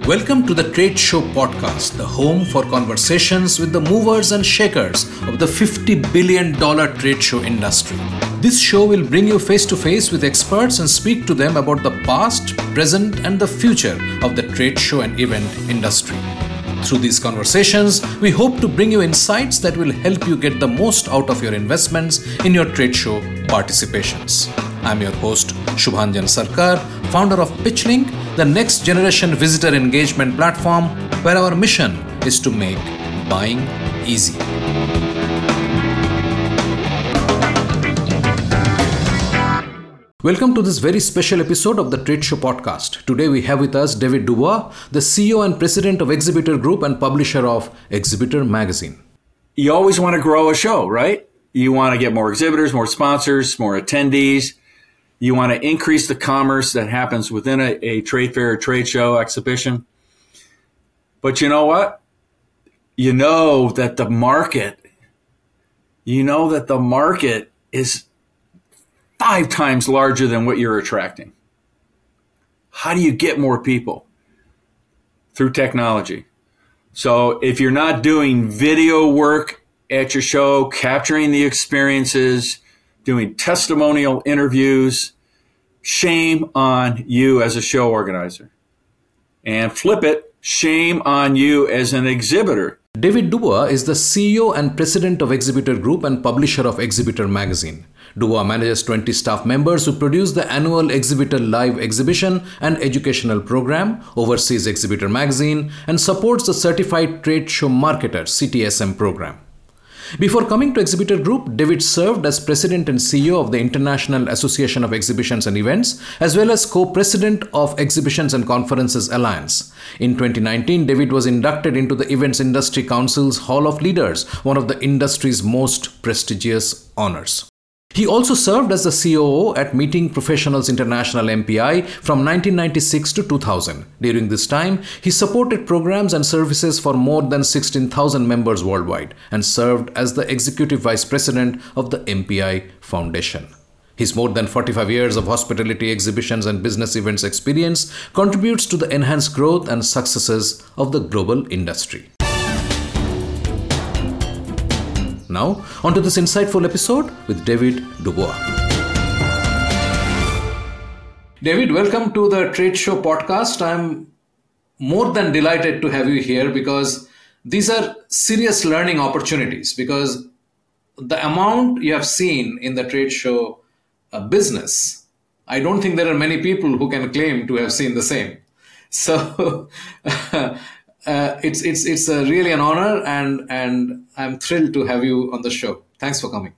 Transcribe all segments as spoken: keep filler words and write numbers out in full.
Welcome to the Trade Show Podcast, the home for conversations with the movers and shakers of the fifty billion dollars trade show industry. This show will bring you face to face with experts and speak to them about the past, present, and the future of the trade show and event industry. Through these conversations, we hope to bring you insights that will help you get the most out of your investments in your trade show participations. I'm your host, Shubhanjan Sarkar, founder of PitchLink, the next generation visitor engagement platform where our mission is to make buying easy. Welcome to this very special episode of the Trade Show Podcast. Today we have with us David Dubois, the C E O and President of Exhibitor Group and publisher of Exhibitor Magazine. You always want to grow a show, right? You want to get more exhibitors, more sponsors, more attendees. You want to increase the commerce that happens within a, a trade fair, a trade show, exhibition. But you know what? You know that the market, you know that the market is five times larger than what you're attracting. How do you get more people? Through technology. So if you're not doing video work at your show, capturing the experiences, doing testimonial interviews, shame on you as a show organizer. And flip it, shame on you as an exhibitor. David Dubois is the C E O and President of Exhibitor Group and publisher of Exhibitor Magazine. Dubois manages twenty staff members who produce the annual Exhibitor Live exhibition and educational program, oversees Exhibitor Magazine, and supports the Certified Trade Show Marketer C T S M program. Before coming to Exhibitor Group, David served as President and C E O of the International Association of Exhibitions and Events, as well as Co-President of Exhibitions and Conferences Alliance. In twenty nineteen, David was inducted into the Events Industry Council's Hall of Leaders, one of the industry's most prestigious honors. He also served as the C O O at Meeting Professionals International M P I from nineteen ninety-six to two thousand. During this time, he supported programs and services for more than sixteen thousand members worldwide and served as the Executive Vice President of the M P I Foundation. His more than forty-five years of hospitality, exhibitions, and business events experience contributes to the enhanced growth and successes of the global industry. Now, on to this insightful episode with David Dubois. David, welcome to the Trade Show Podcast. I'm more than delighted to have you here because these are serious learning opportunities, because the amount you have seen in the trade show uh, business, I don't think there are many people who can claim to have seen the same. So Uh, it's it's it's a really an honor, and and I'm thrilled to have you on the show. Thanks for coming.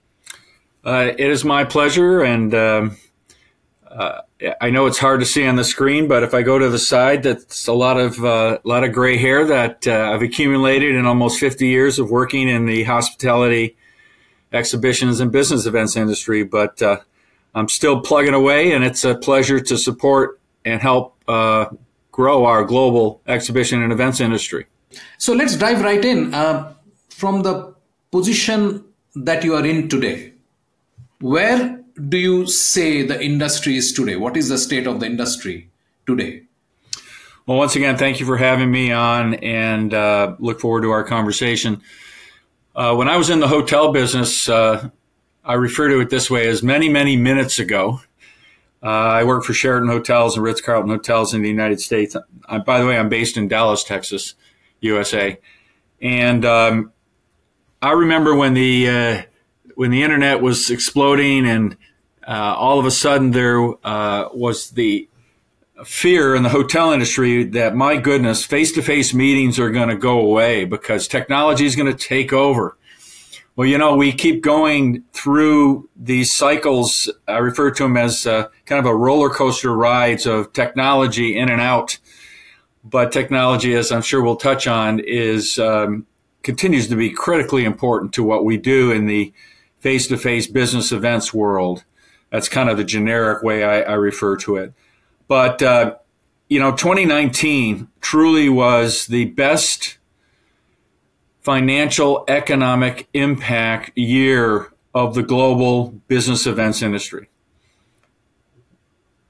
Uh, it is my pleasure, and um, uh, I know it's hard to see on the screen, but if I go to the side, that's a lot of uh, a lot of gray hair that uh, I've accumulated in almost fifty years of working in the hospitality, exhibitions, and business events industry. But uh, I'm still plugging away, and it's a pleasure to support and help Uh, grow our global exhibition and events industry. So let's dive right in. Uh, from the position that you are in today, where do you say the industry is today? What is the state of the industry today? Well, once again, thank you for having me on, and uh, look forward to our conversation. Uh, when I was in the hotel business, uh, I refer to it this way as many, many minutes ago. Uh, I work for Sheraton Hotels and Ritz-Carlton Hotels in the United States. I, by the way, I'm based in Dallas, Texas, U S A. And um, I remember when the uh, when the internet was exploding, and uh, all of a sudden there uh, was the fear in the hotel industry that, my goodness, face-to-face meetings are going to go away because technology is going to take over. Well, you know, we keep going through these cycles. I refer to them as uh, kind of a roller coaster rides of technology in and out. But technology, as I'm sure we'll touch on, is um, continues to be critically important to what we do in the face-to-face business events world. That's kind of the generic way I, I refer to it. But, uh, you know, twenty nineteen truly was the best financial economic impact year of the global business events industry.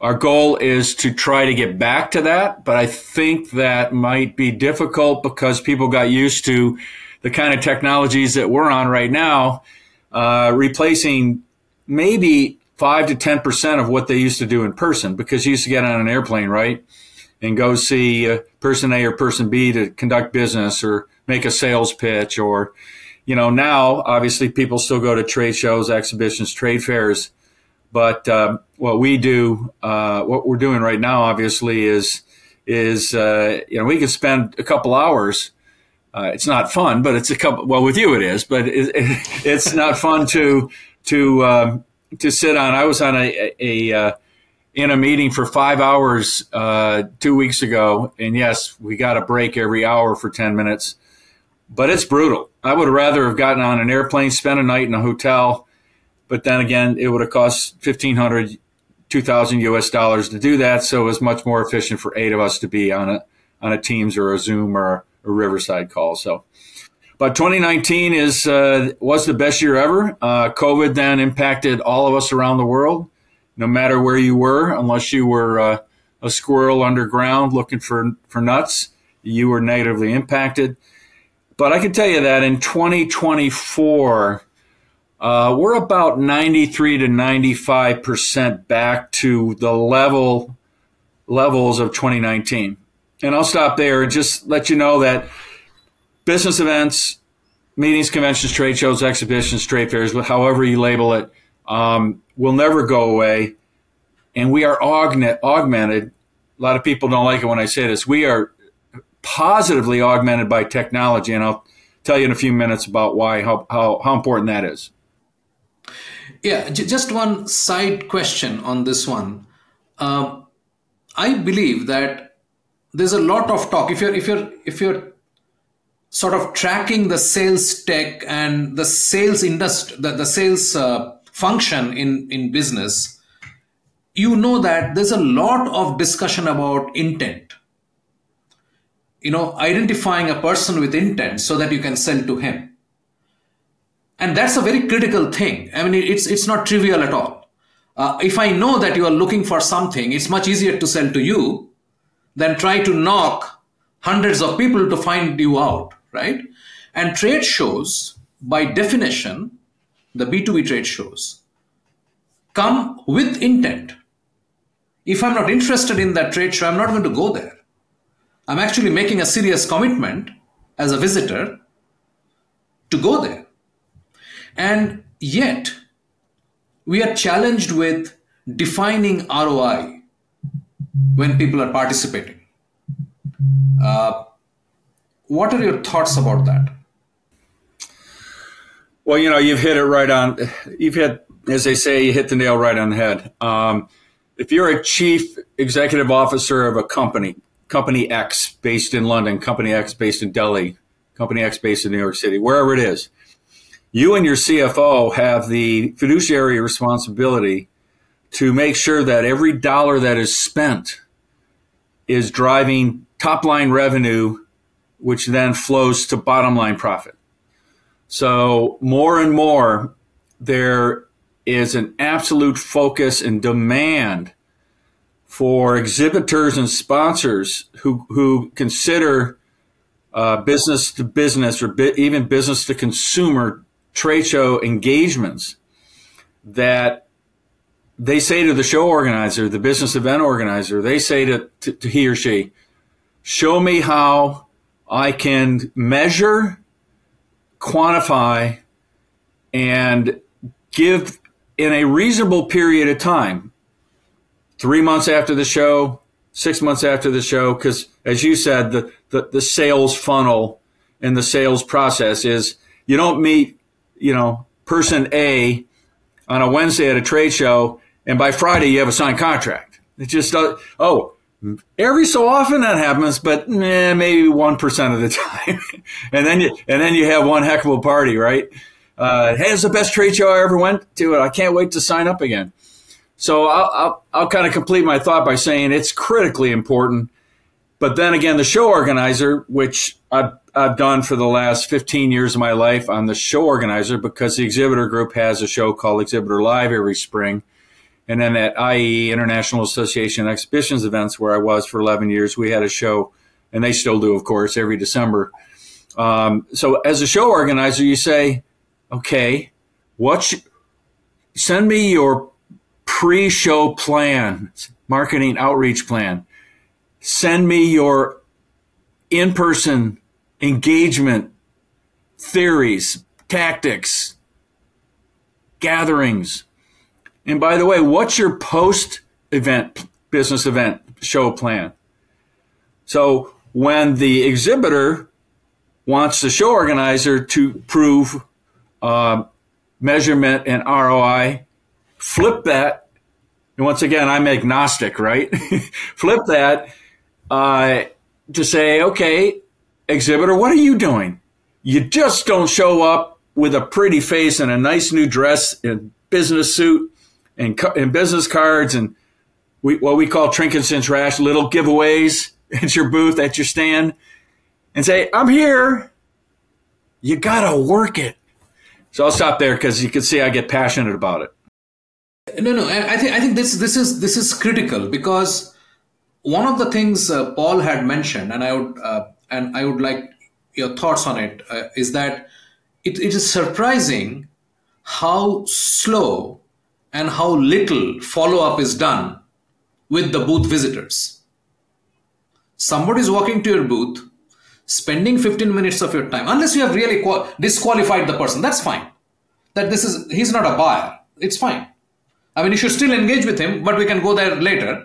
Our goal is to try to get back to that, but I think that might be difficult because people got used to the kind of technologies that we're on right now, uh, replacing maybe five to ten percent of what they used to do in person, because you used to get on an airplane, right, and go see uh, person A or person B to conduct business or make a sales pitch. Or, you know, now obviously people still go to trade shows, exhibitions, trade fairs. But uh, what we do, uh, what we're doing right now, obviously, is is uh, you know, we can spend a couple hours. Uh, it's not fun, but it's a couple. Well, with you it is, but it, it, it's not fun to to um, to sit on. I was on a, a, a uh, in a meeting for five hours uh, two weeks ago, and yes, we got a break every hour for ten minutes, but it's brutal. I would rather have gotten on an airplane, spent a night in a hotel. But then again, it would have cost fifteen hundred, two thousand U S dollars to do that. So it was much more efficient for eight of us to be on a on a Teams or a Zoom or a Riverside call. So, but twenty nineteen is uh, was the best year ever. Uh, COVID then impacted all of us around the world, no matter where you were, unless you were uh, a squirrel underground looking for for nuts, you were negatively impacted. But I can tell you that in twenty twenty-four. Uh, we're about ninety-three to ninety-five percent back to the level levels of twenty nineteen. And I'll stop there and just let you know that business events, meetings, conventions, trade shows, exhibitions, trade fairs, however you label it, um, will never go away. And we are augment, augmented. A lot of people don't like it when I say this. We are positively augmented by technology. And I'll tell you in a few minutes about why, how, how, how important that is. Yeah, j- just one side question on this one. Um, I believe that there's a lot of talk. If you're if you're if you're sort of tracking the sales tech and the sales industry, the, the sales uh, function in, in business, you know that there's a lot of discussion about intent. You know, identifying a person with intent so that you can sell to him. And that's a very critical thing. I mean, it's it's not trivial at all. Uh, if I know that you are looking for something, it's much easier to sell to you than try to knock hundreds of people to find you out, right? And trade shows, by definition, the B two B trade shows, come with intent. If I'm not interested in that trade show, I'm not going to go there. I'm actually making a serious commitment as a visitor to go there. And yet, we are challenged with defining R O I when people are participating. Uh, what are your thoughts about that? Well, you know, you've hit it right on. You've hit, as they say, you hit the nail right on the head. Um, if you're a chief executive officer of a company, Company X based in London, Company X based in Delhi, Company X based in New York City, wherever it is, you and your C F O have the fiduciary responsibility to make sure that every dollar that is spent is driving top line revenue, which then flows to bottom line profit. So more and more, there is an absolute focus and demand for exhibitors and sponsors who, who consider uh, business to business or bi- even business to consumer trade show engagements, that they say to the show organizer, the business event organizer, they say to, to, to he or she, show me how I can measure, quantify, and give in a reasonable period of time, three months after the show, six months after the show, because as you said, the, the, the sales funnel and the sales process is you don't meet, you know, person A on a Wednesday at a trade show, and by Friday you have a signed contract. It just does. Oh, every so often that happens, but eh, maybe one percent of the time. and then you and then you have one heck of a party, right? Uh, hey, it's the best trade show I ever went to, and I can't wait to sign up again. So I'll, I'll, I'll kind of complete my thought by saying it's critically important. But then again, the show organizer, which I've, I've done for the last fifteen years of my life, I'm the show organizer because the exhibitor group has a show called Exhibitor Live every spring. And then at I E, International Association of Exhibitions Events, where I was for eleven years, we had a show, and they still do, of course, every December. Um, so as a show organizer, you say, okay, what sh- send me your pre-show plan, marketing outreach plan. Send me your in-person engagement theories, tactics, gatherings. And by the way, what's your post-event, business event show plan? So when the exhibitor wants the show organizer to prove uh, measurement and R O I, flip that. And once again, I'm agnostic, right? Flip that uh, to say, okay, exhibitor, what are you doing? You just don't show up with a pretty face and a nice new dress and business suit and, and business cards and we, what we call trinkets and trash, little giveaways at your booth, at your stand, and say, I'm here. You got to work it. So I'll stop there because you can see I get passionate about it. No, no. I think I think this this is this is critical because one of the things uh, Paul had mentioned, and I would uh, and I would like your thoughts on it, uh, is that it, it is surprising how slow and how little follow up is done with the booth visitors. Somebody is walking to your booth, spending fifteen minutes of your time, unless you have really qual- disqualified the person. That's fine. That this is he's not a buyer. It's fine. I mean, you should still engage with him, but we can go there later.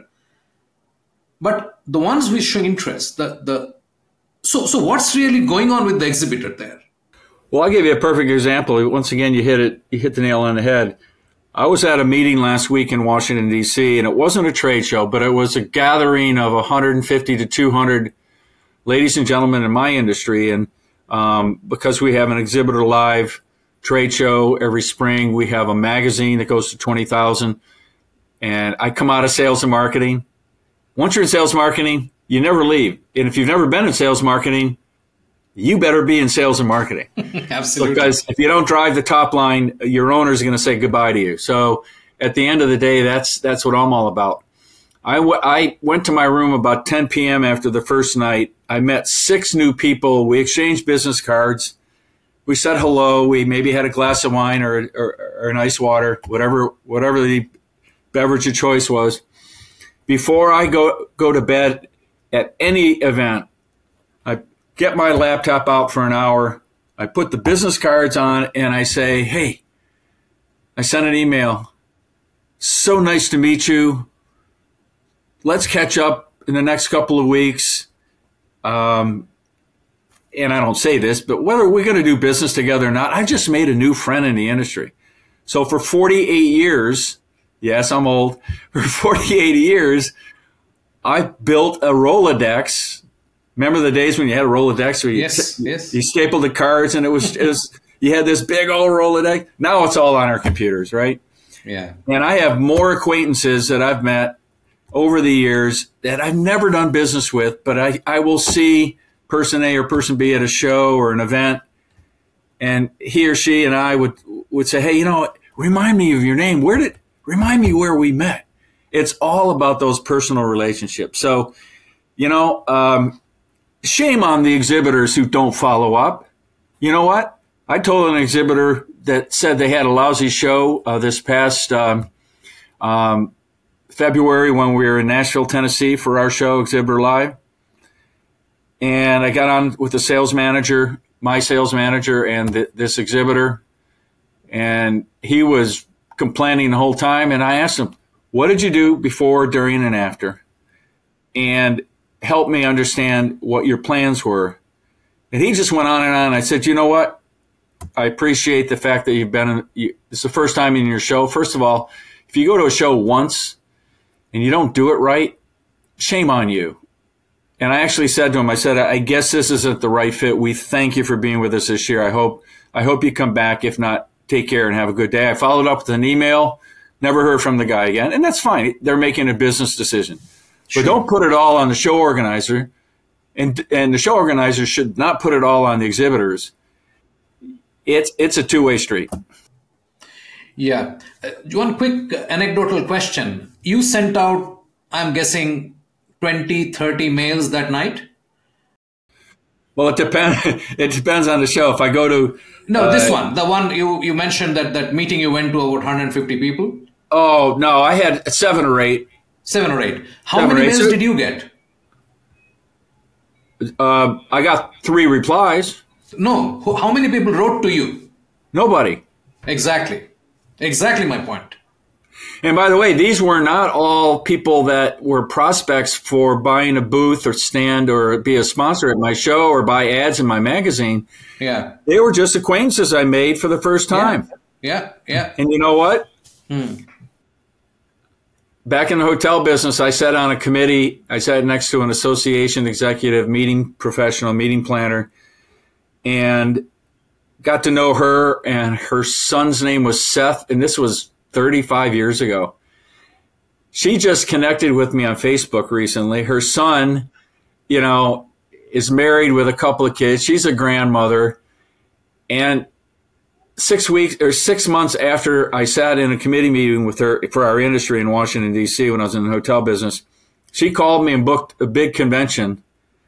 But the ones which show interest, the the so so what's really going on with the exhibitor there? Well, I'll give you a perfect example. Once again, you hit it. You hit the nail on the head. I was at a meeting last week in Washington, D C, and it wasn't a trade show, but it was a gathering of one hundred fifty to two hundred ladies and gentlemen in my industry. And um, because we have an Exhibitor Live trade show every spring, we have a magazine that goes to twenty thousand. And I come out of sales and marketing. Once you're in sales marketing, you never leave. And if you've never been in sales marketing, you better be in sales and marketing. Absolutely. Because if you don't drive the top line, your owner is going to say goodbye to you. So at the end of the day, that's that's what I'm all about. I, w- I went to my room about ten p.m. after the first night. I met six new people. We exchanged business cards. We said hello. We maybe had a glass of wine or, or, or an ice water, whatever whatever the beverage of choice was. Before I go go to bed at any event, I get my laptop out for an hour. I put the business cards on and I say, hey, I sent an email. So nice to meet you. Let's catch up in the next couple of weeks. Um, and I don't say this, but whether we're going to do business together or not, I just made a new friend in the industry. So for forty-eight years, yes, I'm old. For forty-eight years, I built a Rolodex. Remember the days when you had a Rolodex where you, yes, t- yes. you stapled the cards and it was, it was you had this big old Rolodex. Now it's all on our computers, right? Yeah. And I have more acquaintances that I've met over the years that I've never done business with, but I, I will see person A or person B at a show or an event, and he or she and I would would say, hey, you know, remind me of your name. Where did remind me where we met? It's all about those personal relationships. So, you know, um, shame on the exhibitors who don't follow up. You know what? I told an exhibitor that said they had a lousy show uh, this past um, um, February when we were in Nashville, Tennessee for our show, Exhibitor Live. And I got on with the sales manager, my sales manager, and th- this exhibitor. And he was complaining the whole time. And I asked him, what did you do before, during, and after? And help me understand what your plans were. And he just went on and on. I said, you know what? I appreciate the fact that you've been in, you, it's the first time in your show. First of all, if you go to a show once and you don't do it right, shame on you. And I actually said to him, I said, I guess this isn't the right fit. We thank you for being with us this year. I hope, I hope you come back. If not, take care and have a good day. I followed up with an email, never heard from the guy again. And that's fine. They're making a business decision. Sure. But don't put it all on the show organizer. And, and the show organizer should not put it all on the exhibitors. It's, it's a two-way street. Yeah. Uh, one quick anecdotal question. You sent out, I'm guessing, twenty, thirty mails that night? Well, it depends. It depends on the show. If I go to No, this uh, one, the one you, you mentioned that that meeting you went to about one hundred fifty people? oh no, I had seven or eight. Seven or eight. How Seven or many eight. mails So- did you get? Uh, I got three replies. No. Who- How many people wrote to you? Nobody. Exactly. Exactly my point. And by the way, these were not all people that were prospects for buying a booth or stand or be a sponsor at my show or buy ads in my magazine. Yeah. They were just acquaintances I made for the first time. Yeah. Yeah. And you know what? Hmm. Back in the hotel business, I sat on a committee. I sat next to an association executive, meeting professional, meeting planner, and got to know her. And her son's name was Seth, and this was thirty-five years ago. She just connected with me on Facebook recently. Her son, you know, is married with a couple of kids. She's a grandmother. And six weeks or six months after I sat in a committee meeting with her for our industry in Washington, D C, when I was in the hotel business, she called me and booked a big convention.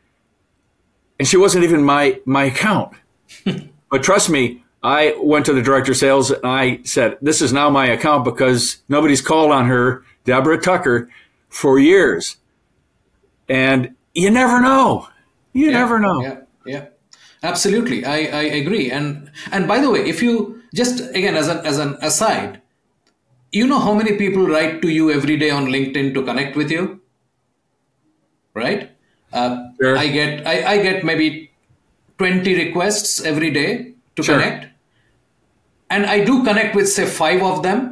And she wasn't even my, my account. But trust me, I went to the director of sales and I said, this is now my account because nobody's called on her, Deborah Tucker, for years. And you never know. You Yeah, never know. Yeah, yeah, absolutely. I, I agree. And and by the way, if you just again as an as an aside, you know how many people write to you every day on LinkedIn to connect with you, right? Uh, Sure. I get I, I get maybe twenty requests every day to Sure. connect, and I do connect with say five of them,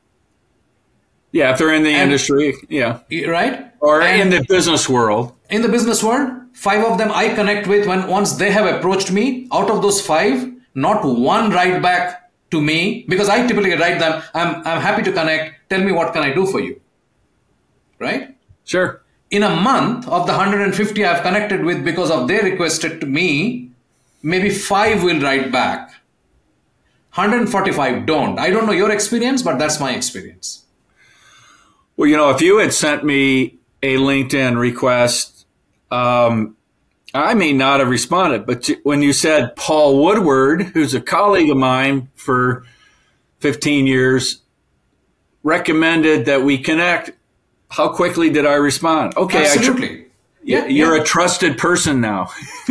Yeah, if they're in the And- industry, yeah. right? Or And- in the business world. in the business world, five of them I connect with when once they have approached me. Out of those five, not one write back to me because I typically write them. I'm I'm happy to connect. Tell me what can I do for you, right? Sure. In a month of the one hundred fifty I've connected with because of they requested to me, maybe five will write back. one hundred forty-five don't. I don't know your experience, but that's my experience. Well, you know, if you had sent me a LinkedIn request, um, I may not have responded. But when you said Paul Woodward, who's a colleague of mine for fifteen years, recommended that we connect, how quickly did I respond? Okay, Absolutely. I tr- Yeah, you're yeah. a trusted person now.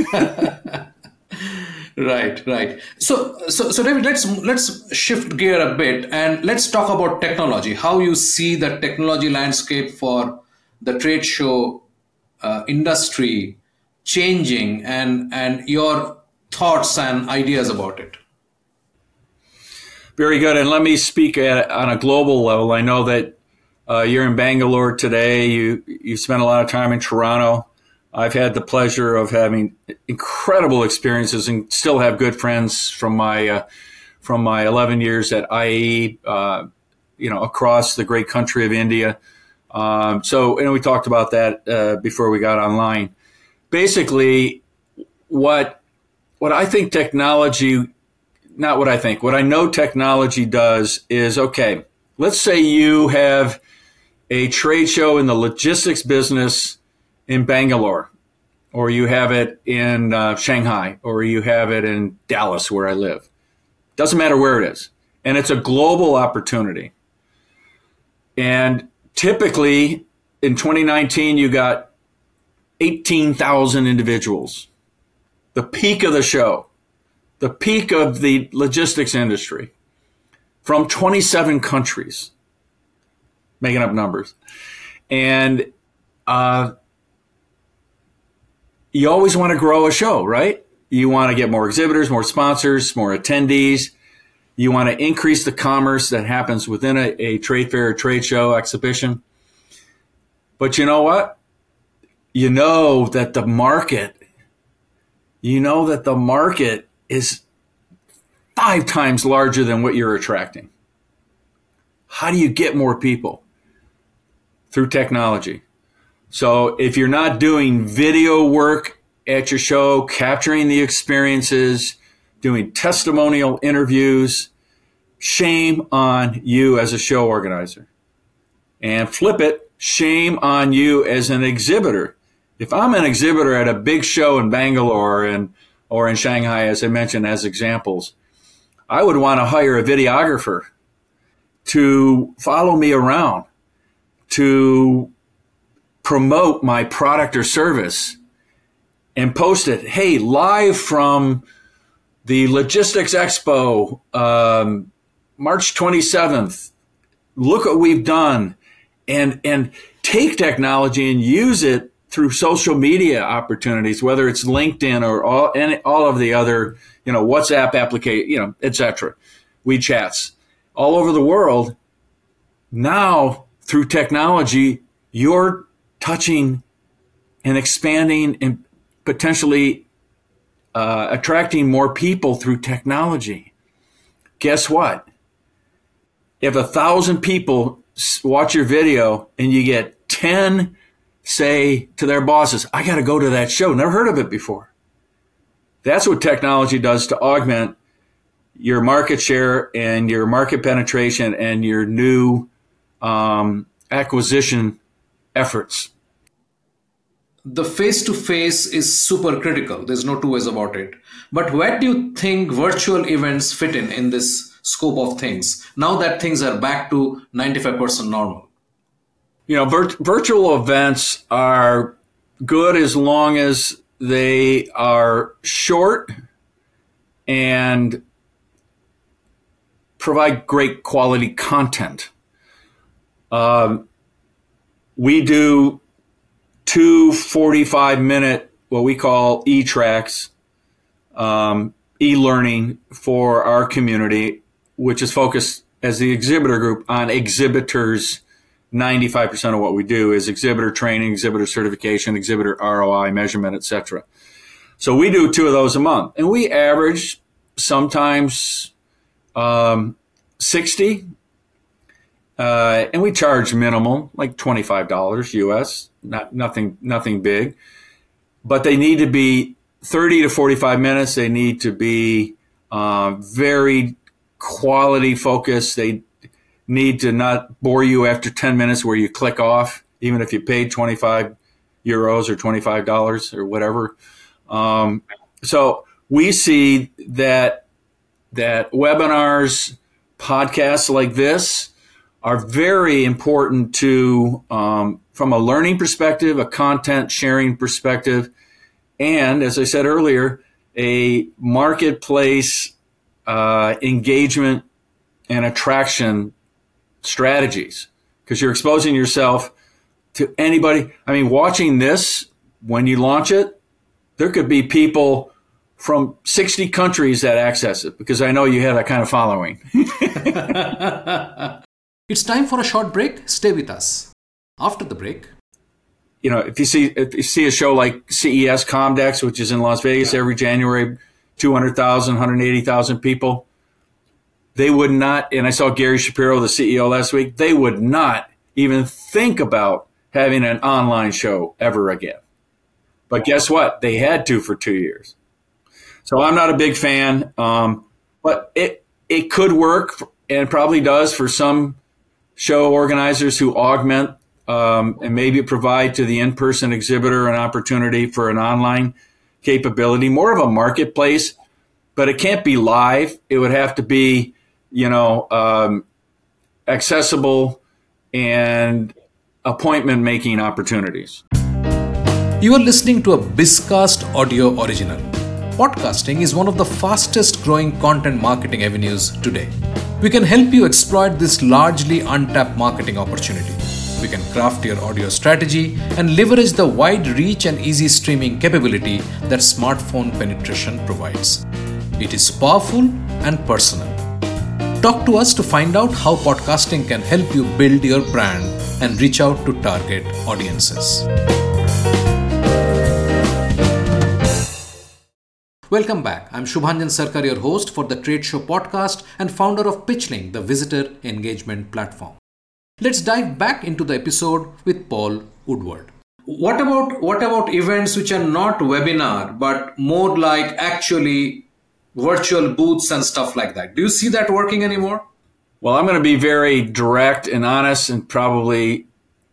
Right, right. So, so, so, David, let's let's shift gear a bit and let's talk about technology. How you see the technology landscape for the trade show uh, industry changing, and and your thoughts and ideas about it. Very good. And let me speak at, on a global level. I know that uh, you're in Bangalore today. You you spent a lot of time in Toronto. I've had the pleasure of having incredible experiences and still have good friends from my uh, from my eleven years at I A E, uh, you know, across the great country of India. Um, so, and we talked about that uh, before we got online. Basically, what what I think technology, not what I think, what I know technology does is, okay, let's say you have a trade show in the logistics business in Bangalore, or you have it in uh, Shanghai, or you have it in Dallas, where I live. Doesn't matter where it is. And it's a global opportunity. And typically in twenty nineteen, you got eighteen thousand individuals. The peak of the show, the peak of the logistics industry, from twenty-seven countries, making up numbers. And uh, you always want to grow a show, right? You want to get more exhibitors, more sponsors, more attendees. You want to increase the commerce that happens within a, a trade fair, a trade show, exhibition. But you know what? You know that the market, you know that the market is five times larger than what you're attracting. How do you get more people? Through technology. So if you're not doing video work at your show, capturing the experiences, doing testimonial interviews, shame on you as a show organizer. And flip it, shame on you as an exhibitor. If I'm an exhibitor at a big show in Bangalore and or in Shanghai, as I mentioned as examples, I would want to hire a videographer to follow me around, to promote my product or service and post it. Hey, live from the Logistics Expo, um, March twenty-seventh. Look what we've done, and and take technology and use it through social media opportunities, whether it's LinkedIn or all and all of the other, you know, WhatsApp application, you know, et cetera, WeChats, all over the world. Now, through technology, you're touching and expanding and potentially uh, attracting more people through technology. Guess what? If a thousand people watch your video and you get ten say to their bosses, I got to go to that show. Never heard of it before. That's what technology does to augment your market share and your market penetration and your new um, acquisition efforts. The face-to-face is super critical. There's no two ways about it. But where do you think virtual events fit in in this scope of things, now that things are back to ninety-five percent normal? You know, vir- virtual events are good as long as they are short and provide great quality content. Um, we do two forty-five minute, what we call e-tracks, um, e-learning for our community, which is focused as the exhibitor group on exhibitors. ninety-five percent of what we do is exhibitor training, exhibitor certification, exhibitor R O I measurement, et cetera. So we do two of those a month, and we average sometimes um, sixty, uh, and we charge minimal, like twenty-five dollars U S, not nothing, nothing big, but they need to be thirty to forty-five minutes. They need to be uh, very quality focused. They need to not bore you after ten minutes where you click off, even if you paid twenty-five euros or twenty-five dollars or whatever. Um, so we see that that webinars, podcasts like this are very important to, um, from a learning perspective, a content sharing perspective, and as I said earlier, a marketplace uh, engagement and attraction strategies, because you're exposing yourself to anybody. I mean, watching this, when you launch it, there could be people from sixty countries that access it, because I know you have that kind of following. It's time for a short break. Stay with us. After the break, you know, if you see if you see a show like C E S Comdex, which is in Las Vegas every January, two hundred thousand, one hundred eighty thousand people, they would not, and I saw Gary Shapiro, the C E O, last week, they would not even think about having an online show ever again. But guess what? They had to for two years. So I'm not a big fan, um, but it it could work, and probably does for some show organizers who augment um, and maybe provide to the in-person exhibitor an opportunity for an online capability, more of a marketplace, but it can't be live. It would have to be, you know, um, accessible and appointment-making opportunities. You are listening to a Bizcast audio original. Podcasting is one of the fastest growing content marketing avenues today. We can help you exploit this largely untapped marketing opportunity. We can craft your audio strategy and leverage the wide reach and easy streaming capability that smartphone penetration provides. It is powerful and personal. Talk to us to find out how podcasting can help you build your brand and reach out to target audiences. Welcome back. I'm Shubhanjan Sarkar, your host for the Trade Show podcast and founder of PitchLink, the visitor engagement platform. Let's dive back into the episode with Paul Woodward. What about what about events which are not webinar but more like actually virtual booths and stuff like that? Do you see that working anymore? Well, I'm going to be very direct and honest, and probably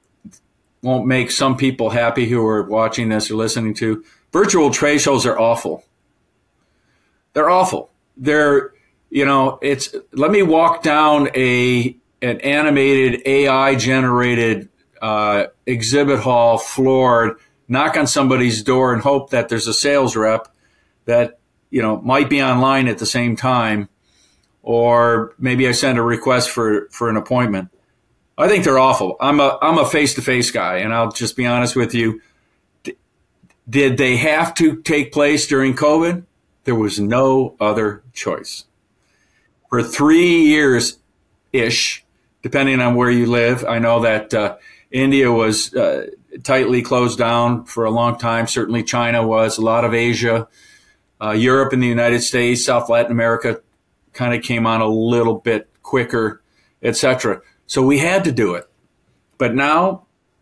won't make some people happy who are watching this or listening to. Virtual trade shows are awful. They're awful. They're, you know, it's, let me walk down a an animated A I generated uh, exhibit hall floor, knock on somebody's door and hope that there's a sales rep that, you know, might be online at the same time, or maybe I send a request for, for an appointment. I think they're awful. I'm a I'm a face-to-face guy, and I'll just be honest with you. D- did they have to take place during COVID? There was no other choice. For three years-ish, depending on where you live, I know that uh, India was uh, tightly closed down for a long time. Certainly China was. A lot of Asia, uh, Europe and the United States, South Latin America kind of came on a little bit quicker, et cetera. So we had to do it. But now,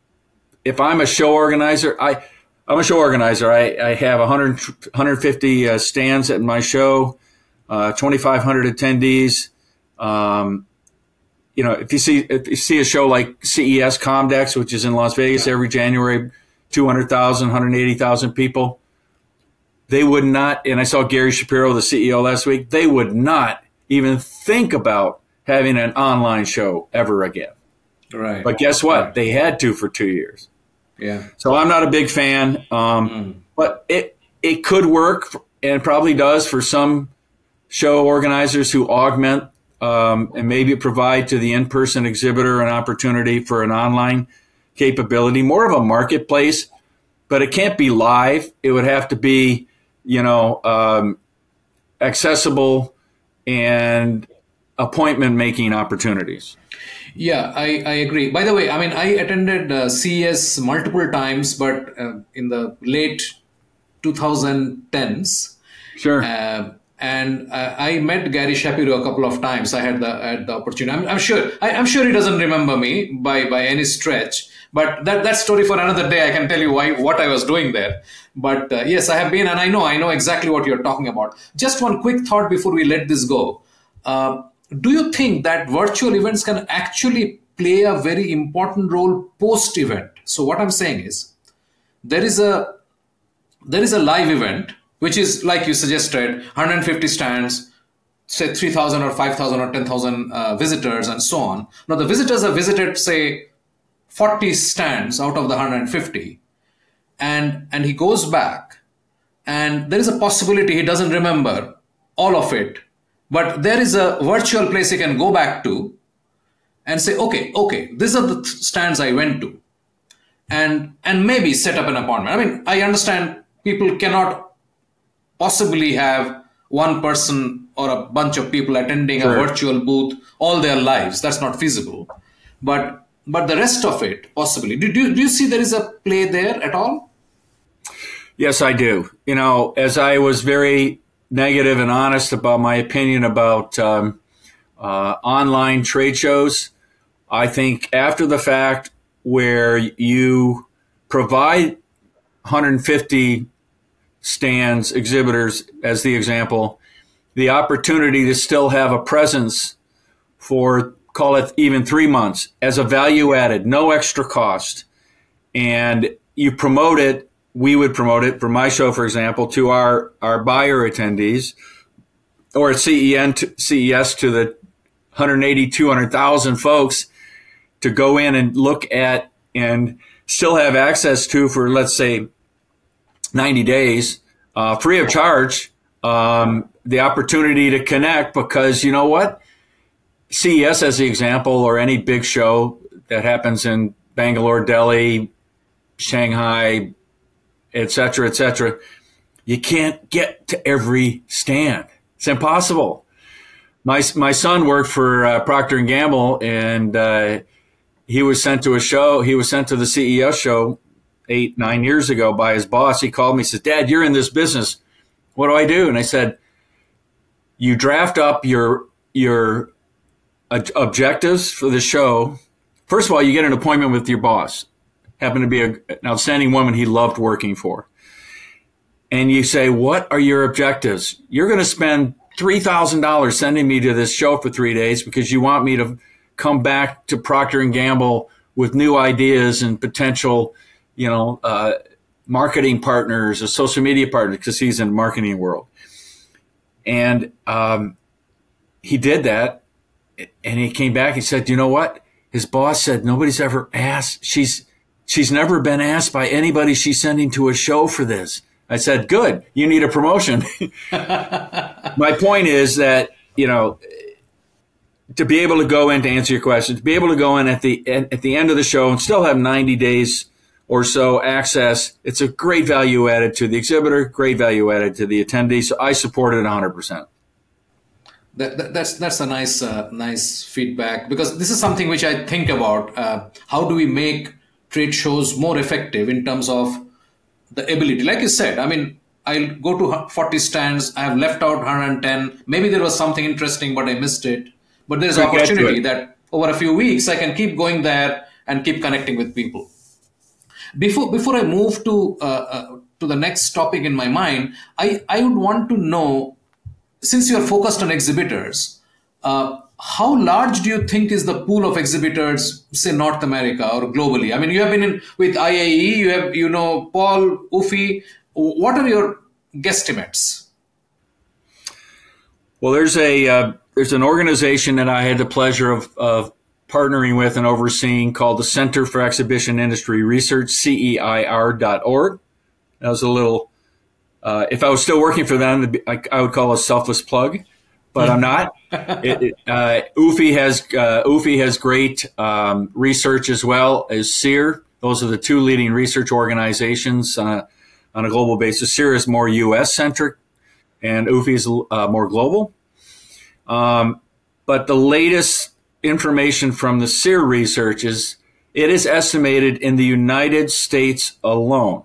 if I'm a show organizer, I, I'm a show organizer. I, I have one hundred, one hundred fifty uh, stands at my show, uh, twenty-five hundred attendees. Um, you know, if you see if you see a show like C E S Comdex, which is in Las Vegas every January, two hundred thousand, one hundred eighty thousand people, they would not, and I saw Gary Shapiro, the C E O, last week, they would not even think about having an online show ever again. Right. But guess what? Right. They had to for two years. Yeah. So I'm not a big fan, um, mm. but it it could work, and probably does for some show organizers who augment um, and maybe provide to the in-person exhibitor an opportunity for an online capability, more of a marketplace, but it can't be live. It would have to be, you know, um, accessible and appointment making opportunities. Yeah, I, I agree. By the way, I mean, I attended uh, C E S multiple times, but uh, in the late twenty tens. Sure. Uh, and uh, I met Gary Shapiro a couple of times. I had the had the opportunity. I'm, I'm sure I, I'm sure he doesn't remember me by, by any stretch. But that that story for another day. I can tell you why what I was doing there. But uh, yes, I have been, and I know I know exactly what you're talking about. Just one quick thought before we let this go. Uh, do you think that virtual events can actually play a very important role post-event? So what I'm saying is, there is a there is a live event, which is like you suggested, one hundred fifty stands, say three thousand or five thousand or ten thousand uh, visitors and so on. Now the visitors have visited, say, forty stands out of the one hundred fifty, and and he goes back, and there is a possibility he doesn't remember all of it. But there is a virtual place he can go back to and say, okay, okay, these are the stands I went to, and and maybe set up an appointment. I mean, I understand people cannot possibly have one person or a bunch of people attending sure. a virtual booth all their lives. That's not feasible. But but the rest of it, possibly. Do, do, do you see there is a play there at all? Yes, I do. You know, as I was very negative and honest about my opinion about um, uh, online trade shows, I think after the fact, where you provide one hundred fifty stands, exhibitors as the example, the opportunity to still have a presence for, call it even three months as a value added, no extra cost, and you promote it. We would promote it for my show, for example, to our, our buyer attendees, or at C E N to, C E S to the one hundred eighty, two hundred thousand folks to go in and look at and still have access to for, let's say, ninety days, uh, free of charge, um, the opportunity to connect, because you know what? C E S, as the example, or any big show that happens in Bangalore, Delhi, Shanghai, et cetera, et cetera, you can't get to every stand. It's impossible. My my son worked for uh, Procter and Gamble, and uh, he was sent to a show. He was sent to the C E S show eight, nine years ago by his boss. He called me and said, "Dad, you're in this business. What do I do?" And I said, "You draft up your your uh, objectives for the show. First of all, you get an appointment with your boss. Happened to be a, an outstanding woman he loved working for. And you say, what are your objectives? You're going to spend three thousand dollars sending me to this show for three days because you want me to come back to Procter and Gamble with new ideas and potential, you know, uh, marketing partners or social media partners, because he's in the marketing world. And um, he did that, and he came back and said, you know what? His boss said, nobody's ever asked. She's she's never been asked by anybody she's sending to a show for this. I said, good, you need a promotion. My point is that, you know, to be able to go in, to answer your question, to be able to go in at the at the end of the show and still have ninety days or so access, it's a great value added to the exhibitor, great value added to the attendee. So I support it one hundred percent. That, that, that's that's a nice uh, nice feedback, because this is something which I think about. Uh, how do we make trade shows more effective in terms of the ability? Like you said, I mean, I'll go to forty stands. I have left out one hundred ten. Maybe there was something interesting, but I missed it. But there's an opportunity that over a few weeks, I can keep going there and keep connecting with people. Before before I move to uh, uh, to the next topic in my mind, I, I would want to know, since you are focused on exhibitors, uh, how large do you think is the pool of exhibitors, say North America or globally? I mean, you have been in with I A E, you have, you know, Paul, Ufi. What are your guesstimates? Well, there's a uh, there's an organization that I had the pleasure of, of partnering with and overseeing called the Center for Exhibition Industry Research, C E I R dot org. That was a little, uh, if I was still working for them, I, I would call it a selfless plug, but I'm not. It, it, uh, Ufi has uh, Ufi has great um, research, as well as SEER. Those are the two leading research organizations on a, on a global basis. SEER is more U S centric, and Ufi is uh, more global. Um, but the latest information from the SEER research is it is estimated in the United States alone,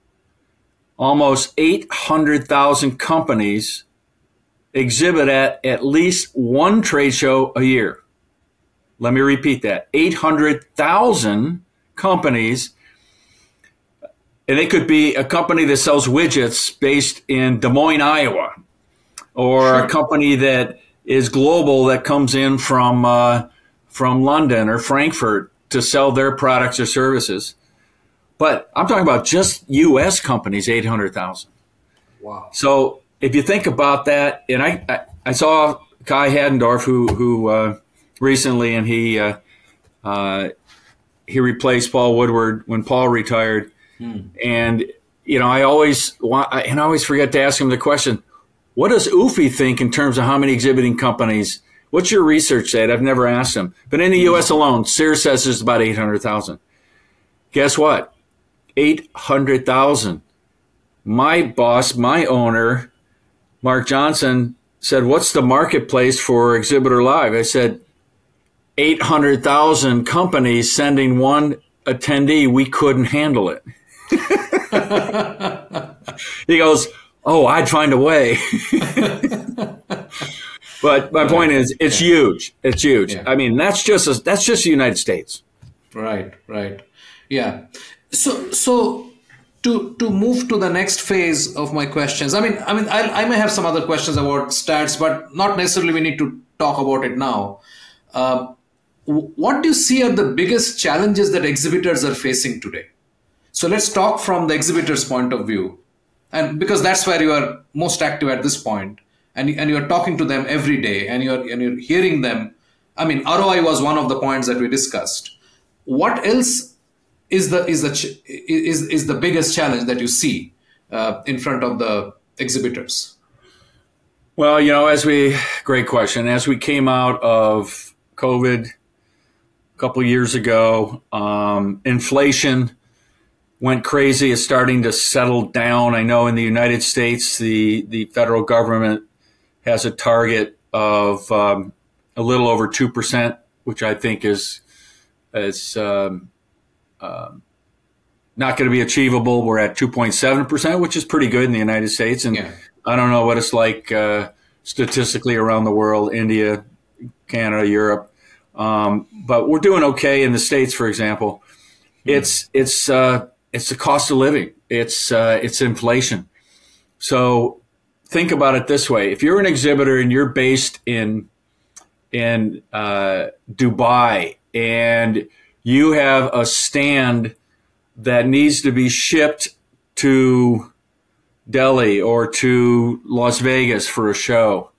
almost eight hundred thousand companies exhibit at at least one trade show a year. Let me repeat that. eight hundred thousand companies, and it could be a company that sells widgets based in Des Moines, Iowa, or sure. a company that is global that comes in from uh, from London or Frankfurt to sell their products or services. But I'm talking about just U S companies, eight hundred thousand. Wow. So if you think about that, and I, I, I saw Kai Haddendorf, who who uh, recently, and he uh, uh, he replaced Paul Woodward when Paul retired. Hmm. And, you know, I always want, and I always forget to ask him the question, what does Ufi think in terms of how many exhibiting companies? What's your research say? I've never asked him. But in the U S alone, SEER says there's about eight hundred thousand. Guess what? eight hundred thousand. My boss, my owner, Mark Johnson, said, what's the marketplace for Exhibitor Live? I said, eight hundred thousand companies sending one attendee. We couldn't handle it. He goes, oh, I'd find a way. But my right. point is, it's yeah. huge. It's huge. Yeah. I mean, that's just a, that's just the United States. Right, right. Yeah. So, so to to move to the next phase of my questions. I mean, I mean, I, I may have some other questions about stats, but not necessarily we need to talk about it now. Uh, what do you see are the biggest challenges that exhibitors are facing today? So let's talk from the exhibitor's point of view, and because that's where you are most active at this point, and and you are talking to them every day, and you're and you're hearing them. I mean, R O I was one of the points that we discussed. What else is the is the is is the biggest challenge that you see uh, in front of the exhibitors? Well, you know, as we great question. As we came out of COVID a couple of years ago, um, inflation went crazy. It's starting to settle down. I know in the United States, the, the federal government has a target of um, a little over two percent, which I think is is um, uh, not going to be achievable. We're at two point seven percent, which is pretty good in the United States. And yeah. I don't know what it's like uh, statistically around the world, India, Canada, Europe. Um, but we're doing okay in the States, for example. Mm-hmm. It's it's uh, it's the cost of living. It's uh, it's inflation. So think about it this way. If you're an exhibitor and you're based in in uh, Dubai and you have a stand that needs to be shipped to Delhi or to Las Vegas for a show,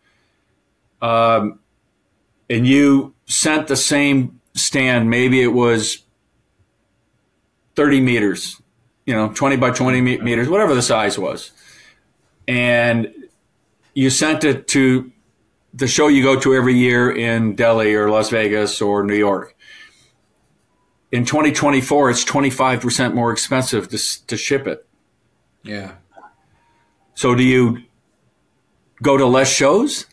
um, and you sent the same stand, maybe it was thirty meters, you know, twenty by twenty meters, whatever the size was, and you sent it to the show you go to every year in Delhi or Las Vegas or New York. In twenty twenty-four, it's twenty-five percent more expensive to, to ship it. Yeah. So do you go to less shows?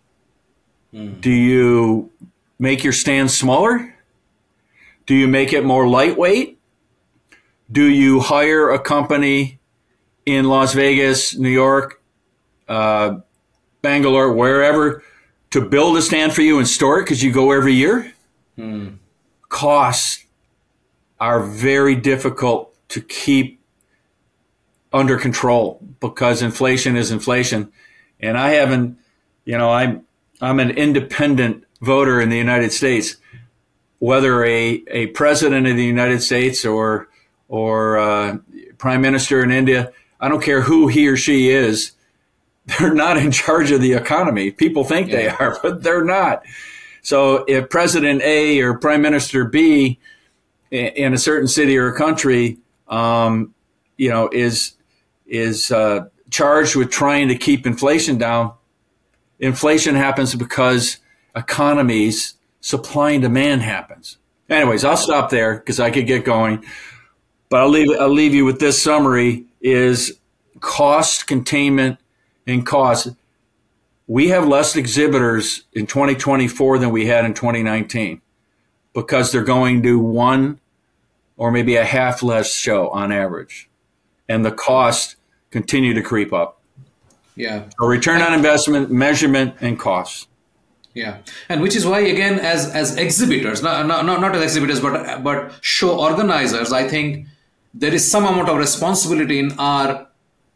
Mm. Do you make your stand smaller? Do you make it more lightweight? Do you hire a company in Las Vegas, New York, uh, Bangalore, wherever, to build a stand for you and store it because you go every year? Mm. Costs are very difficult to keep under control because inflation is inflation. And I haven't, you know, I'm I'm an independent voter in the United States. Whether a, a president of the United States or or uh, prime minister in India, I don't care who he or she is, they're not in charge of the economy. People think yeah. they are, but they're not. So if President A or Prime Minister B in a certain city or a country, um, you know, is is uh, charged with trying to keep inflation down, inflation happens because economies, supply and demand happens. Anyways, I'll stop there because I could get going, but I'll leave I'll leave you with this summary: is cost containment and cost. We have less exhibitors in twenty twenty-four than we had in twenty nineteen because they're going to one or maybe a half less show on average. And the costs continue to creep up. Yeah. So return on investment, measurement, and costs. Yeah. And which is why, again, as as exhibitors, not, not, not as exhibitors, but, but show organizers, I think there is some amount of responsibility in our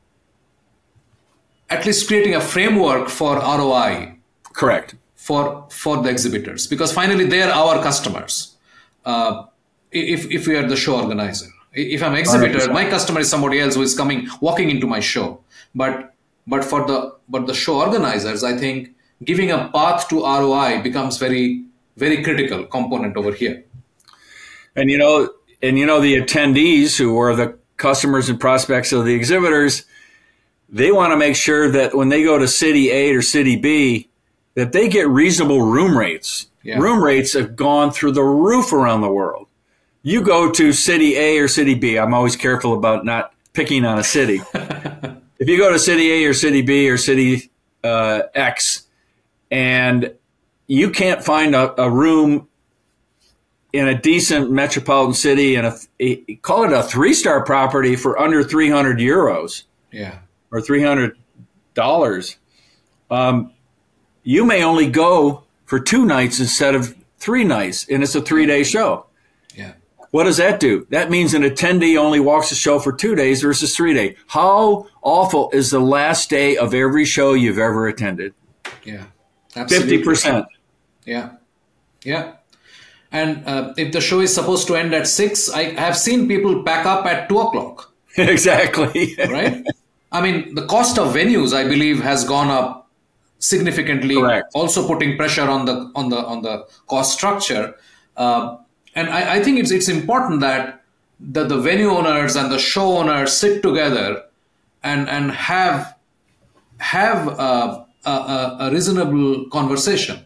at least creating a framework for R O I. Correct. For for the exhibitors, because finally they're our customers. Uh, if if we are the show organizer, if I'm an exhibitor, one hundred percent. My customer is somebody else who is coming walking into my show. But but for the but the show organizers, I think giving a path to R O I becomes very very critical component over here. And you know, and you know the attendees who are the customers and prospects of the exhibitors, they want to make sure that when they go to city A or city B, that they get reasonable room rates. Yeah. Room rates have gone through the roof around the world. You go to city A or city B, I'm always careful about not picking on a city. If you go to city A or city B or city uh, X, and you can't find a, a room in a decent metropolitan city and a, a call it a three-star property for under three hundred euros. Yeah. Or three hundred dollars, um, you may only go for two nights instead of three nights, and it's a three-day show. Yeah. What does that do? That means an attendee only walks the show for two days versus three days. How awful is the last day of every show you've ever attended? Yeah, absolutely. fifty percent. Yeah, yeah. And uh, if the show is supposed to end at six, I have seen people pack up at two o'clock. Exactly. Right? I mean, the cost of venues, I believe, has gone up significantly. Correct. Also putting pressure on the on the on the cost structure. Uh, and I, I think it's it's important that the, the venue owners and the show owners sit together and and have have a, a, a reasonable conversation.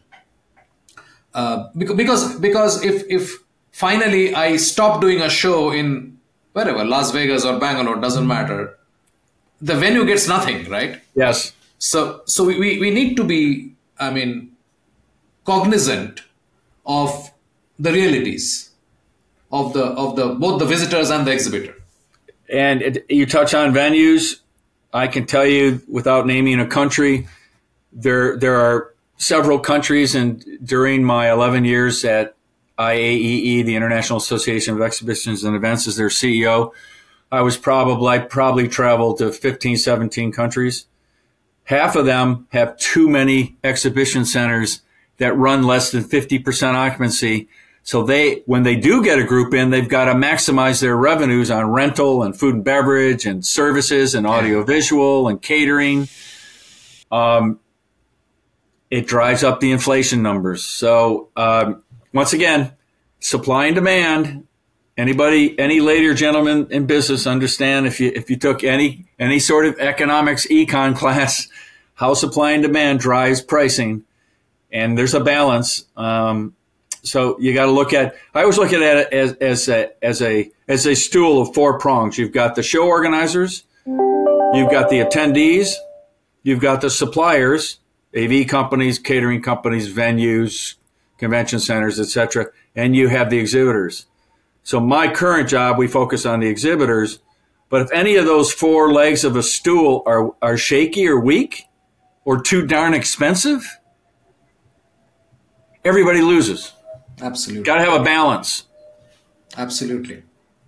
Uh, because because if if finally I stop doing a show in wherever, Las Vegas or Bangalore, doesn't matter. The venue gets nothing, right? Yes. So so we, we, we need to be, I mean, cognizant of the realities of the of the both the visitors and the exhibitor. And it, you touch on venues. I can tell you, without naming a country, there there are several countries, and during my eleven years at I A E E, the International Association of Exhibitions and Events, as their C E O, I was probably I probably traveled to fifteen, seventeen countries. half of them have too many exhibition centers that run less than fifty percent occupancy. So they, when they do get a group in, they've got to maximize their revenues on rental and food and beverage and services and audiovisual and catering. Um, it drives up the inflation numbers. So um, once again, supply and demand. Anybody, any lady or gentleman in business understand if you if you took any any sort of economics econ class, how supply and demand drives pricing, and there's a balance. Um, so you got to look at. I always look at it as as a as a as a stool of four prongs. You've got the show organizers, you've got the attendees, you've got the suppliers, A V companies, catering companies, venues, convention centers, et cetera, and you have the exhibitors. So my current job, we focus on the exhibitors, but if any of those four legs of a stool are, are shaky or weak or too darn expensive, everybody loses. Absolutely. Got to have a balance. Absolutely.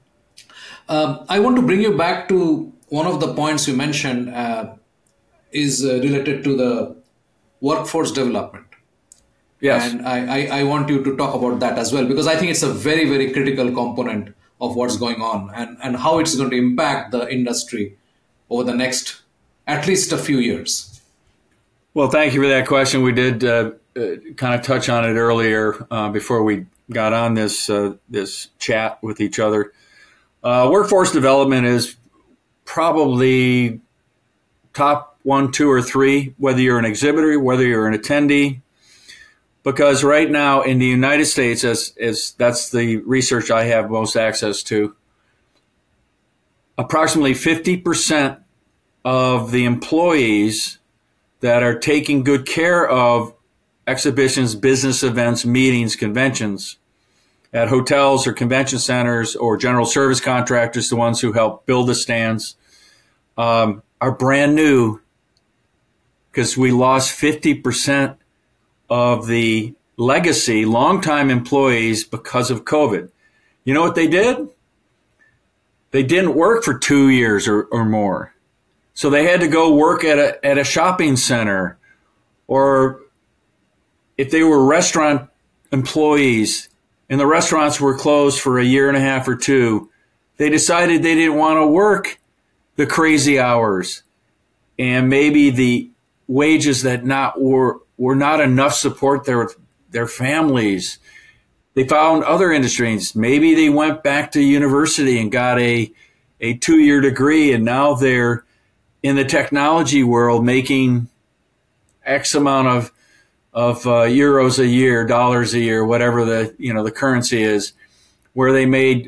Um, I want to bring you back to one of the points you mentioned uh, is uh, related to the workforce development. Yes. And I, I, I want you to talk about that as well, because I think it's a very, very critical component of what's going on and, and how it's going to impact the industry over the next at least a few years. Well, thank you for that question. We did uh, uh, kind of touch on it earlier uh, before we got on this uh, this chat with each other. Uh, workforce development is probably top one, two, or three, whether you're an exhibitor, whether you're an attendee. Because right now in the United States, as, as that's the research I have most access to, approximately fifty percent of the employees that are taking good care of exhibitions, business events, meetings, conventions at hotels or convention centers or general service contractors, the ones who help build the stands, um, are brand new, because we lost fifty percent of the legacy, longtime employees because of COVID. You know what they did? They didn't work for two years or, or more. So they had to go work at a at a shopping center, or if they were restaurant employees and the restaurants were closed for a year and a half or two, they decided they didn't want to work the crazy hours and maybe the wages that not were were not enough to support their their families. They found other industries. Maybe they went back to university and got a a two-year degree, and now they're in the technology world making X amount of of uh, euros a year, dollars a year, whatever the you know the currency is, where they made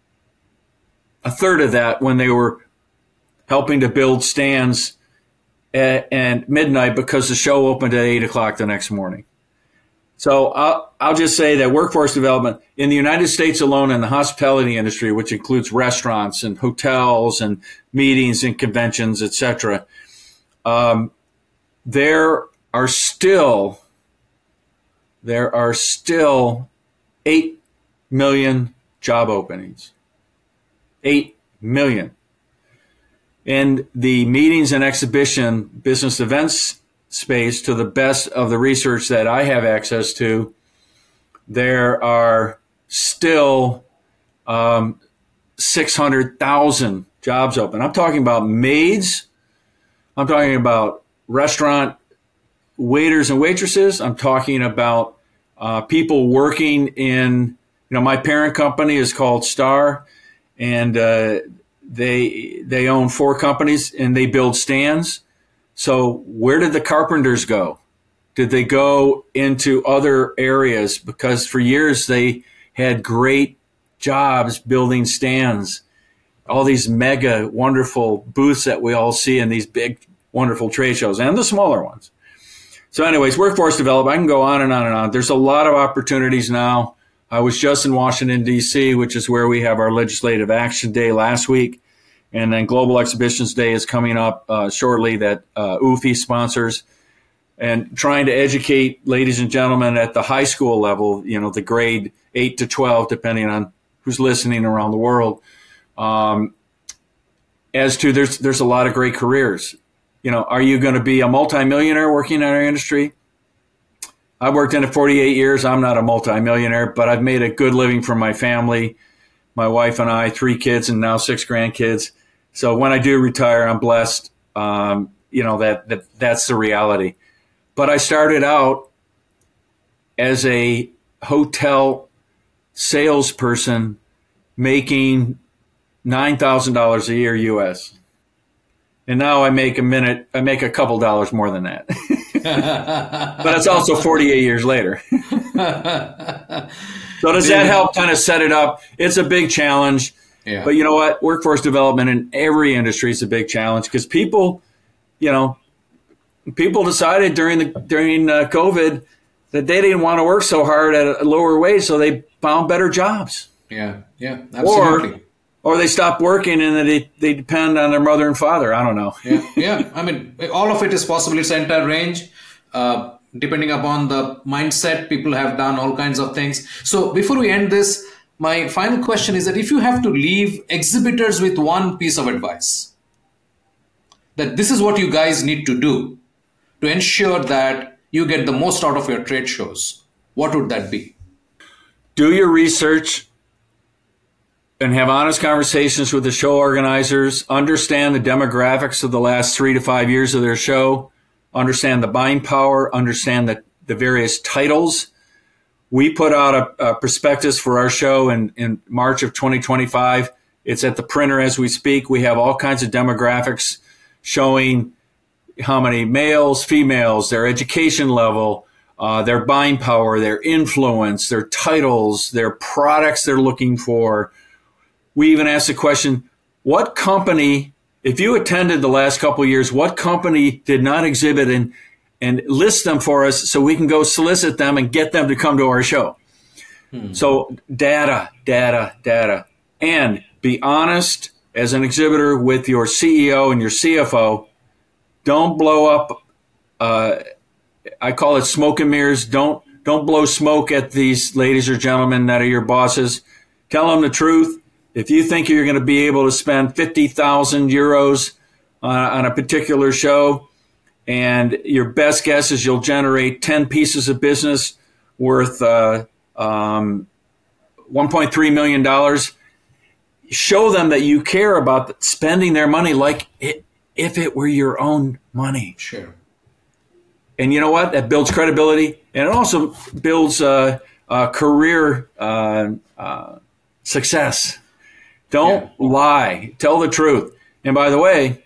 a third of that when they were helping to build stands at, at midnight because the show opened at eight o'clock the next morning. So I'll, I'll just say that workforce development in the United States alone, in the hospitality industry, which includes restaurants and hotels and meetings and conventions, et cetera, um, there are still there are still eight million job openings. Eight million. In the meetings and exhibition business events space, to the best of the research that I have access to, there are still um, six hundred thousand jobs open. I'm talking about maids. I'm talking about restaurant waiters and waitresses. I'm talking about uh, people working in, you know, my parent company is called Star, and uh, they they own four companies and they build stands. So where did the carpenters go? Did they go into other areas? Because for years they had great jobs building stands, all these mega wonderful booths that we all see in these big wonderful trade shows, and the smaller ones. So anyways, workforce development, I can go on and on and on. There's a lot of opportunities now. I was just in Washington, D C, which is where we have our Legislative Action Day last week. And then Global Exhibitions Day is coming up uh, shortly that uh, U F I sponsors, and trying to educate ladies and gentlemen at the high school level, you know, the grade eight to twelve, depending on who's listening around the world, um, as to there's there's a lot of great careers. you know, are you going to be a multimillionaire working in our industry? I've worked in it forty-eight years. I'm not a multimillionaire, but I've made a good living for my family, my wife and I, three kids and now six grandkids. So when I do retire, I'm blessed. Um, you know, that, that that's the reality. But I started out as a hotel salesperson making nine thousand dollars a year U S. And now I make a minute, I make a couple dollars more than that. But it's also forty-eight years later. So does that help kind of set it up? It's a big challenge. Yeah. But you know what? Workforce development in every industry is a big challenge because people, you know, people decided during the during uh, COVID that they didn't want to work so hard at a lower wage, so they found better jobs. Yeah, yeah, absolutely. Or, or they stopped working and they they depend on their mother and father. I don't know. yeah, yeah. I mean, all of it is possible. It's an entire range. Uh, depending upon the mindset, people have done all kinds of things. So before we end this, my final question is that if you have to leave exhibitors with one piece of advice, that this is what you guys need to do to ensure that you get the most out of your trade shows, what would that be? Do your research and have honest conversations with the show organizers. Understand the demographics of the last three to five years of their show. Understand the buying power. Understand the, the various titles. We put out a, a prospectus for our show in, in March of twenty twenty-five. It's at the printer as we speak. We have all kinds of demographics showing how many males, females, their education level, uh, their buying power, their influence, their titles, their products they're looking for. We even asked the question, what company, if you attended the last couple of years, what company did not exhibit and, and list them for us so we can go solicit them and get them to come to our show? Hmm. So data, data, data. And be honest as an exhibitor with your C E O and your C F O. Don't blow up, uh, I call it smoke and mirrors. Don't, don't blow smoke at these ladies or gentlemen that are your bosses. Tell them the truth. If you think you're going to be able to spend fifty thousand euros uh, on a particular show, and your best guess is you'll generate ten pieces of business worth uh, um, one point three million dollars, show them that you care about spending their money like it, if it were your own money. Sure. And you know what? That builds credibility, and it also builds uh, uh, career uh, uh, success. Don't yeah. lie. Tell the truth. And by the way,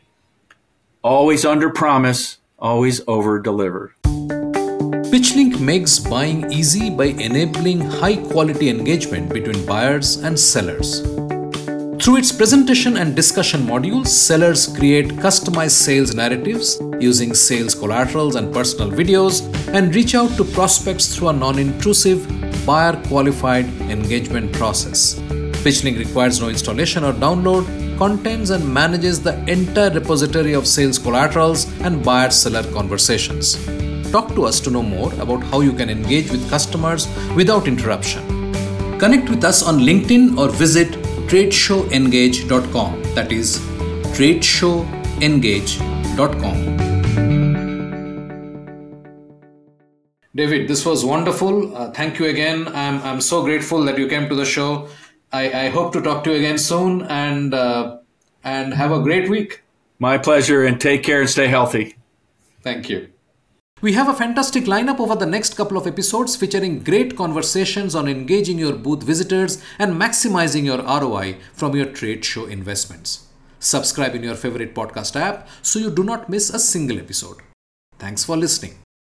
always under promise, always over deliver. PitchLink makes buying easy by enabling high quality engagement between buyers and sellers. Through its presentation and discussion modules, sellers create customized sales narratives using sales collaterals and personal videos and reach out to prospects through a non-intrusive, buyer-qualified engagement process. PitchLink requires no installation or download, contains and manages the entire repository of sales collaterals and buyer-seller conversations. Talk to us to know more about how you can engage with customers without interruption. Connect with us on LinkedIn or visit tradeshow engage dot com. That is tradeshow engage dot com. David, this was wonderful. Uh, thank you again. I'm I'm so grateful that you came to the show. I, I hope to talk to you again soon, and uh, and have a great week. My pleasure, and take care and stay healthy. Thank you. We have a fantastic lineup over the next couple of episodes featuring great conversations on engaging your booth visitors and maximizing your R O I from your trade show investments. Subscribe in your favorite podcast app so you do not miss a single episode. Thanks for listening.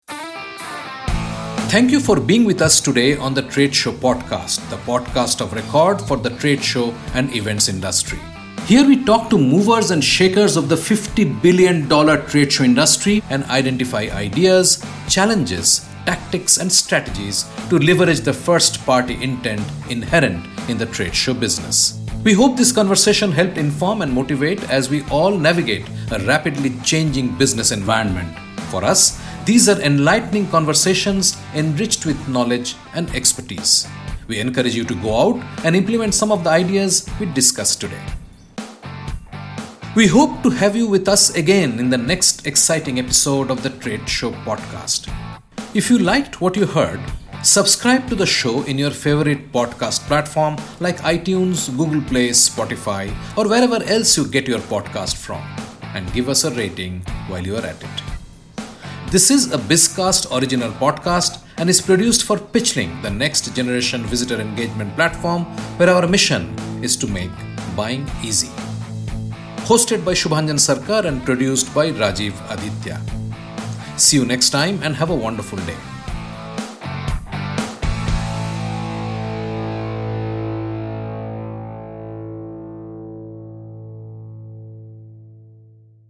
Thank you for being with us today on the Trade Show Podcast, the podcast of record for the trade show and events industry. Here we talk to movers and shakers of the fifty billion dollars trade show industry and identify ideas, challenges, tactics and strategies to leverage the first-party intent inherent in the trade show business. We hope this conversation helped inform and motivate as we all navigate a rapidly changing business environment. For us, these are enlightening conversations enriched with knowledge and expertise. We encourage you to go out and implement some of the ideas we discussed today. We hope to have you with us again in the next exciting episode of the Trade Show podcast. If you liked what you heard, subscribe to the show in your favorite podcast platform like iTunes, Google Play, Spotify, or wherever else you get your podcast from, and give us a rating while you are at it. This is a BizCast original podcast and is produced for Pitchling, the next generation visitor engagement platform where our mission is to make buying easy. Hosted by Shubhanjan Sarkar and produced by Rajiv Aditya. See you next time and have a wonderful day.